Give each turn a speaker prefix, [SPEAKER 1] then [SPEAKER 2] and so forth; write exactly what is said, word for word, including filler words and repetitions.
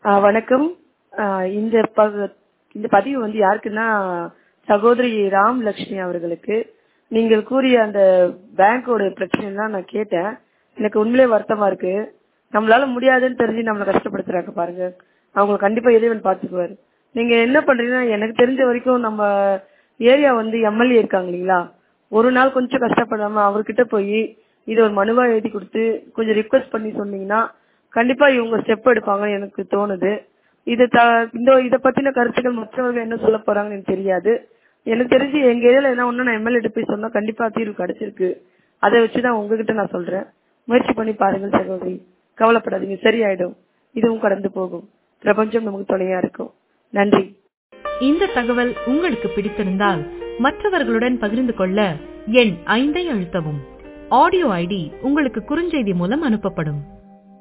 [SPEAKER 1] ஆ, வணக்கம். ஆ, இந்த ப- இந்த பதிவு வந்து யாருக்குன்னா சகோதரி ராம் லட்சுமி அவர்களுக்கு. நீங்கள் கூறிய அந்த பேங்கோட பிரச்சனைலாம் நான் கேட்டேன். எனக்கு உண்மையிலே வருத்தமா இருக்கு. நம்மளால முடியாதுன்னு தெரிஞ்சு நம்மளை கஷ்டப்படுத்துறாங்க பாருங்க. அவங்க கண்டிப்பா இறைவன் பாத்துக்குவாரு. நீங்க என்ன பண்றீங்கன்னா, எனக்கு தெரிஞ்ச வரைக்கும் நம்ம ஏரியா வந்து எம்எல்ஏ இருக்காங்க இல்லைங்களா, ஒரு நாள் கொஞ்சம் கஷ்டப்படாம அவர்கிட்ட போய் இதை ஒரு மனுவா எழுதி கொடுத்து கொஞ்சம் ரிக்வெஸ்ட் பண்ணி சொன்னீங்கன்னா கண்டிப்பா இவங்க ஸ்டெப் எடுப்பாங்கன்னு எனக்கு தோணுது. இது த இந்த இதை பத்தின கருத்துக்கள் மற்றவர்கள் என்ன சொல்ல போறாங்கன்னு எனக்கு தெரியாது. எனக்கு தெரிஞ்சு எங்க ஏரியால என்ன ஒண்ணு நான் எம்எல்ஏ போய் சொன்னா கண்டிப்பா தீர்வு கிடைச்சிருக்கு. அதை வச்சுதான் உங்ககிட்ட நான் சொல்றேன். முயற்சி பண்ணி பாருங்கள் சகோதரி. கவலைப்படாதீங்க, சரியாயிடும். இதுவும் கடந்து போகும். பிரபஞ்சம் நமக்கு துணையா இருக்கும். நன்றி.
[SPEAKER 2] இந்த தகவல் உங்களுக்கு பிடித்திருந்தால் மற்றவர்களுடன் பகிர்ந்து கொள்ள எண் ஐந்தை அழுத்தவும். ஆடியோ ஐடி உங்களுக்கு குறுஞ்செய்தி மூலம் அனுப்பப்படும்.